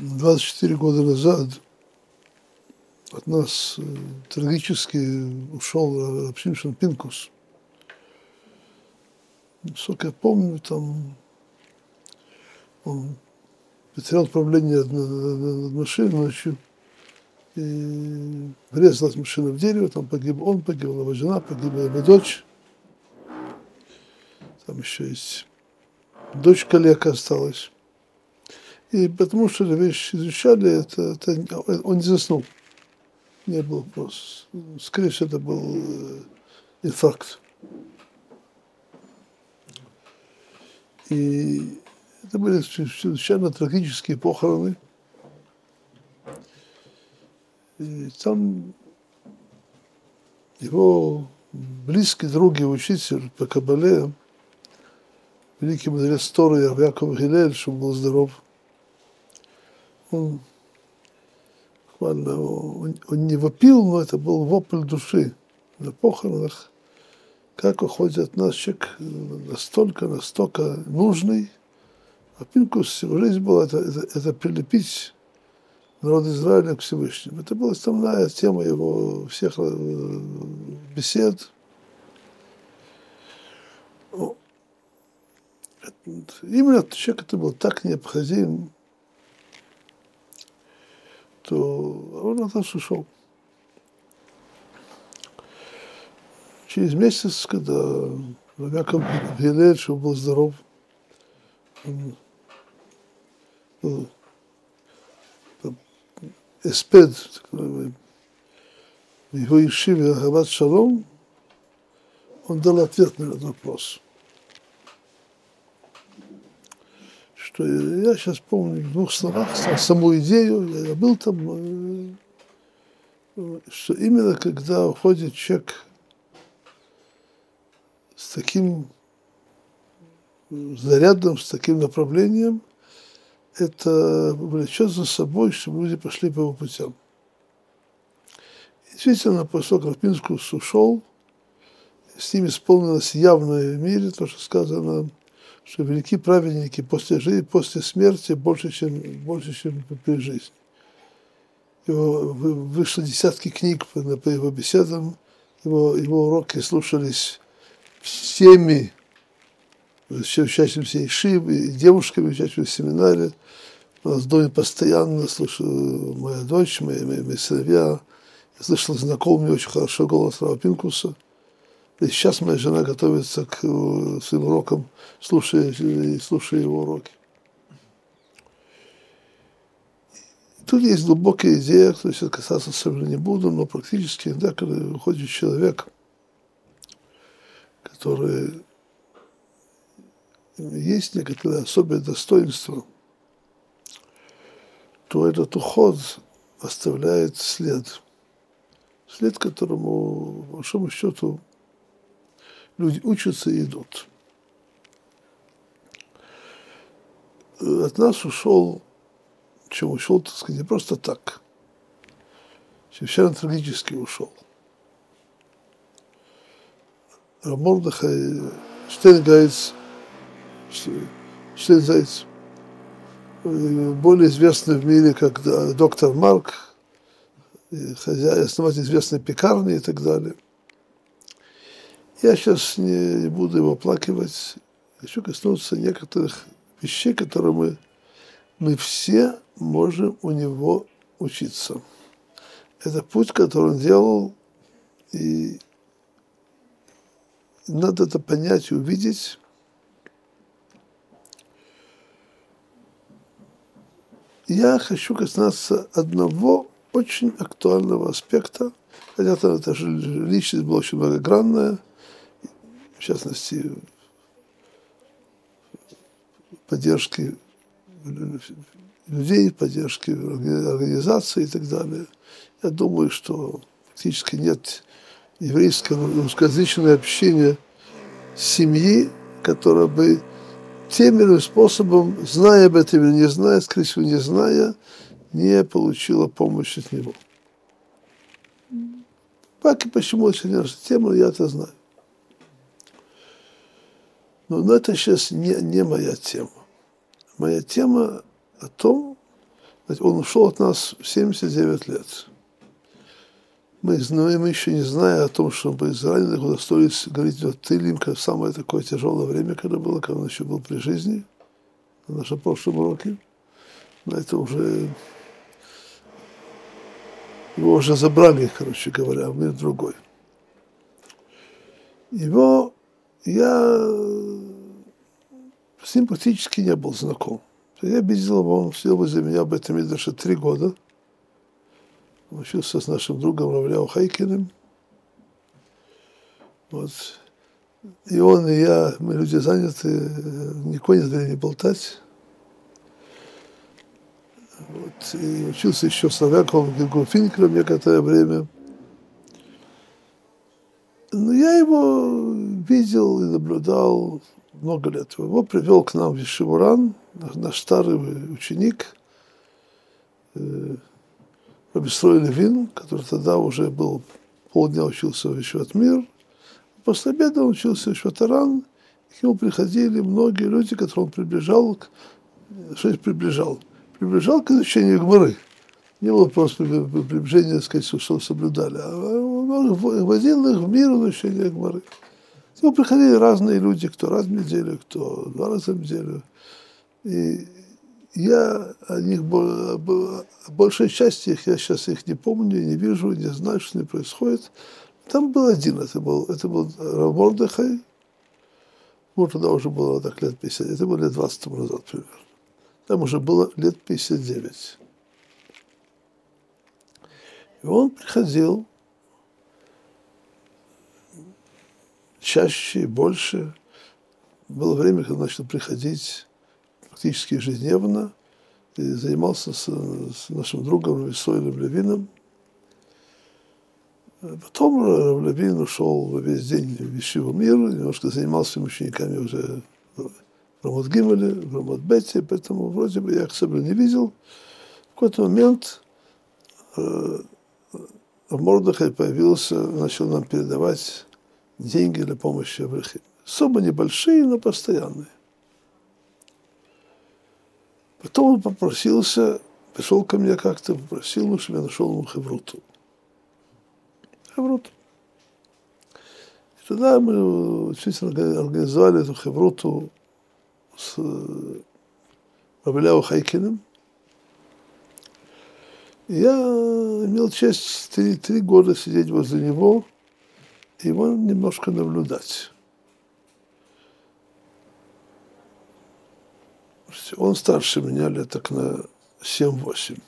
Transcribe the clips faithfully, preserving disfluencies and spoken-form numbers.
двадцать четыре года назад от нас трагически ушел Рав Шимшон Пинкус. Насколько я помню, там он потерял управление над, над машиной ночью, и врезалась машина в дерево, там погиб он, погибла его жена, погибла его дочь. Там еще есть дочь калека осталась. И потому что эту вещь изучали, это, это, он не заснул. Не был просто. Скорее всего, это был инфаркт. И это были чрезвычайно трагические похороны. И там его близкий друг и учитель по Кабале, великий мудрец Торы Яков Гилель, чтобы был здоров, он буквально, он, он не вопил, но это был вопль души на похоронах, как уходит от нас человек настолько, настолько нужный. А Пинкус, его жизнь была это, это, это прилепить народ Израиля к Всевышнему. Это была основная тема его всех бесед. Именно человек, который был так необходим, то он от нас ушел. Через месяц, когда Яков Гилель, чтобы был здоров, он был эспед в его ешиве Ахават Шалом, он дал ответ на этот вопрос. Что я сейчас помню в двух словах саму идею, я был там, что именно когда уходит человек с таким зарядом, с таким направлением, это влечет за собой, чтобы люди пошли по его путям. Действительно, после того, как Пинкус ушел, с ним исполнилось явное в мире то, что сказано, что великие праведники после жизни, после смерти больше, чем, больше, чем при жизни. Его, вышло десятки книг по, по его беседам, его, его уроки слушались всеми учащимися ешивы, и девушками, учащимися в семинаре. У нас в доме постоянно слышала моя дочь, мои, мои, мои сыновья. Я слышал знакомый очень хорошо голос Рава Пинкуса. И сейчас моя жена готовится к своим урокам, слушая, слушая его уроки. Тут есть глубокая идея, то есть касаться особенно не буду, но практически, да, когда выходит человек, который есть некоторые особые достоинства, то этот уход оставляет след. След, которому, по большому счету, люди учатся и идут. От нас ушел, чем ушел, так сказать, не просто так. Совершенно трагически ушел. Рав Мордехай Штейнгайц, Штейнзайц, более известный в мире как доктор Марк, хозяин, основатель известной пекарни и так далее. Я сейчас не, не буду его оплакивать, хочу коснуться некоторых вещей, которые мы, мы все можем у него учиться. Это путь, который он делал, и надо это понять и увидеть. Я хочу коснуться одного очень актуального аспекта, хотя это же личность была очень многогранная, в частности, поддержки людей, поддержки организаций и так далее. Я думаю, что фактически нет еврейского русскоязычного общения семьи, которая бы тем или иным способом, зная об этом или не зная, скорее всего, не зная, не получила помощь от него. Как и почему это не наша тема, я это знаю. Но, но это сейчас не, не моя тема. Моя тема о том, Он ушел от нас в семьдесят девять лет. Мы, мы еще не зная о том, что мы из раненых удостоились говорить о Тилим, как самое такое тяжелое время, когда было, когда он еще был при жизни, на нашем прошлом уроке. На это уже его уже забрали, короче говоря, в мир другой. Его я с ним практически не был знаком. Я видел его, он сидел возле меня в этом Мидраше три года. Он учился с нашим другом Равляу Хайкиным. Вот. И он, и я, мы люди заняты, никакой нет времени болтать. Вот. И учился еще с Равяковым Гергофинкером некоторое время. Но я его видел и наблюдал много лет. Его привел к нам в Ешивуран, наш старый ученик, Рабисрой Левин, который тогда уже был, полдня учился в Ешиват Мир. После обеда он учился в Ешиват Аран, к нему приходили многие люди, которые он приближал, что есть приближал? Приближал к изучению Гмары. Не было просто приближения, сказать, что соблюдали, а он возил их в мир изучения Гмары. К нему приходили разные люди, кто раз в неделю, кто два раза в неделю. И я о них, большей части их, я сейчас их не помню, не вижу, не знаю, что с ними происходит. Там был один, это был, это был Рав Мордехай, ему тогда уже было так лет пятьдесят, это было лет двадцать тому назад примерно. Там уже было лет пятьдесят девять. И он приходил чаще и больше. Было время, когда начал приходить практически ежедневно, и занимался с, с нашим другом Исоилем Левином. Потом Рав Левин ушел весь день в Ешиву Мир, немножко занимался своими учениками уже в Рамот Гимеле, в Рамот Бете, поэтому вроде бы я их особо не видел. В какой-то момент э, Мордехай появился, начал нам передавать деньги для помощи Аврахим. Особо небольшие, но постоянные. Потом он попросился, пришел ко мне как-то, попросил, чтобы я нашел ему хевруту. Хевруту. И тогда мы действительно организовали эту хевруту с Равляу Хайкиным. И я имел честь три, три года сидеть возле него и его немножко наблюдать. Он старше меня лет так на семь-восемь.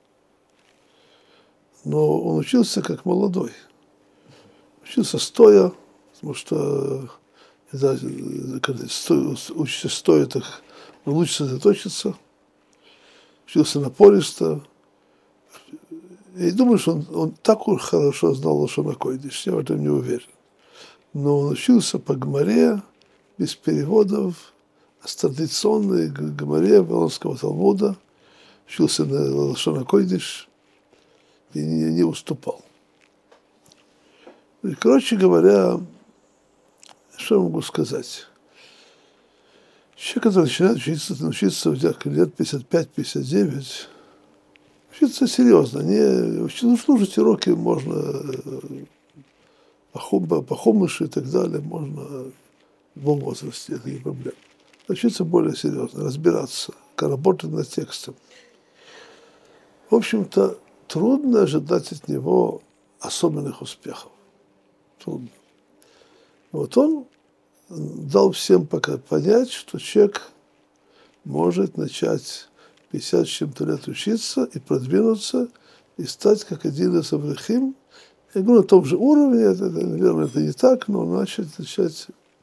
Но он учился как молодой. Учился стоя, потому что когда, когда учишься стоя, так лучше сосредоточиться. Учился напористо. И думаю, что он, он так уж хорошо знал лошон а-койдиш, я в этом не уверен. Но он учился по Гмаре, без переводов, с традиционной Гмаре Вавилонского Талмуда, учился на лошон а-койдиш и не, не уступал. И, короче говоря, что я могу сказать? Человек, который начинает учиться, учиться где-то лет пятьдесят пять - пятьдесят девять, учиться серьезно, не слушать уроки можно по, по хумышу и так далее, можно в любом возрасте, это не проблема. Учиться более серьезно, разбираться, работать над текстом. В общем-то, трудно ожидать от него особенных успехов. Трудно. Вот он дал всем пока понять, что человек может начать пятьдесят с чем-то лет учиться и продвинуться, и стать как один из аврахим. Я говорю, на том же уровне, это, наверное, это не так, но начать, начать.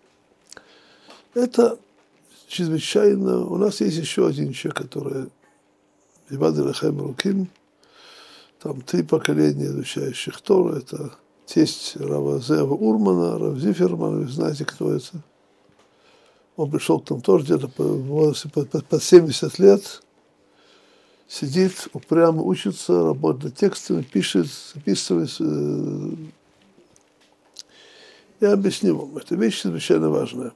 Это чрезвычайно. У нас есть еще один человек, который Ивад Рахаим Руким, там три поколения изучающих Тору, это тесть Рава Зева Урмана, Рав Зиферман, вы знаете, кто это. Он пришел к нам тоже где-то по возрасте под семьдесят лет, сидит, упрямо учится, работает над текстами, пишет, записывает. Я объясню вам, это вещь чрезвычайно важная.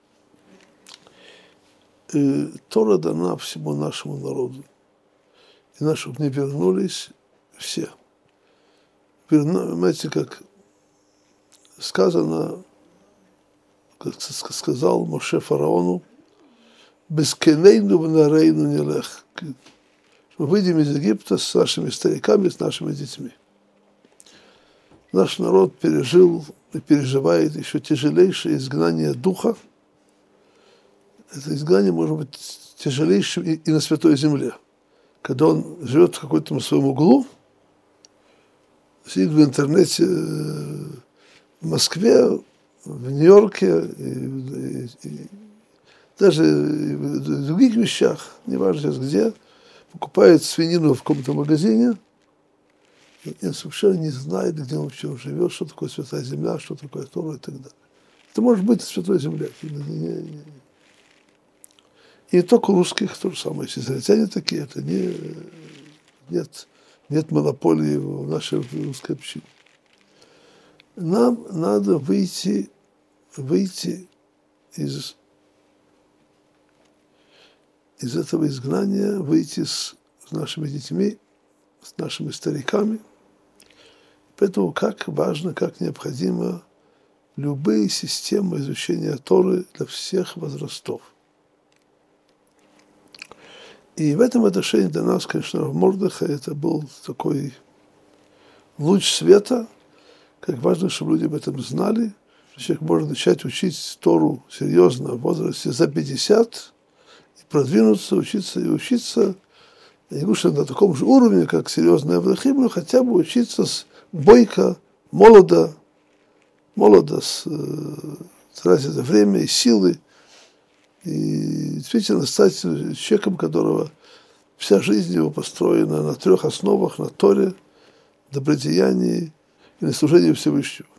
И Тора дана всему нашему народу. и наши, чтобы не вернулись все. Понимаете, как сказано, как сказал Моше фараону, «Бескенейну внарейну нелех». Мы выйдем из Египта с нашими стариками, с нашими детьми. Наш народ пережил и переживает еще тяжелейшее изгнание духа. Это изгнание может быть тяжелейшим и, и на Святой Земле. Когда он живет в каком-то своем углу, сидит в интернете в Москве, в Нью-Йорке, и, и, и, даже в других вещах, неважно сейчас где, покупает свинину в каком-то магазине, и он совершенно не знает, где он вообще живет, что такое Святая Земля, что такое Тора и так далее. Это может быть Святой Земля. И не только у русских то же самое. Если израильтяне такие, это не, нет, нет монополии в нашей русской общине. Нам надо выйти, выйти из, из этого изгнания, выйти с, с нашими детьми, с нашими стариками. Поэтому как важно, как необходимо любые системы изучения Торы для всех возрастов. И в этом отношении для нас, конечно, в Мордехае это был такой луч света, как важно, чтобы люди об этом знали, что человек может начать учить Тору серьезно в возрасте за пятьдесят, и продвинуться, учиться и учиться, я не говорю, что на таком же уровне, как серьезный Аврахим, но хотя бы учиться с бойко, молодо, молодо, с, тратя время и силы, и действительно стать человеком, которого вся жизнь его построена на трех основах, на Торе, добродеянии и на служении Всевышнему.